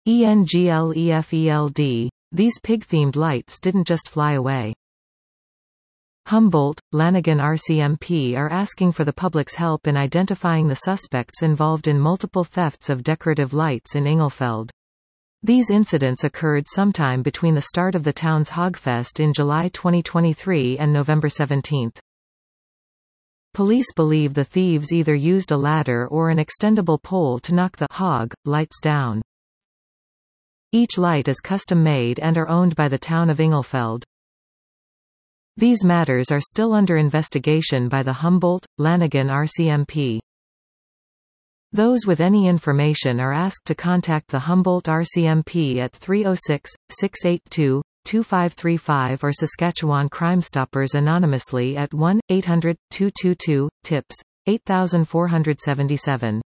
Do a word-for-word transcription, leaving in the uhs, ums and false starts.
ENGLEFELD. These pig-themed lights didn't just fly away. Humboldt, Lanigan R C M P are asking for the public's help in identifying the suspects involved in multiple thefts of decorative lights in Ingelfeld. These incidents occurred sometime between the start of the town's Hogfest in July twenty twenty-three and November seventeenth. Police believe the thieves either used a ladder or an extendable pole to knock the hog lights down. Each light is custom-made and are owned by the town of Ingelfeld. These matters are still under investigation by the Humboldt, Lanigan R C M P. Those with any information are asked to contact the Humboldt R C M P at three oh six, six eight two, two five three five or Saskatchewan Crime Stoppers anonymously at one eight hundred, two two two, TIPS, eight four seven seven.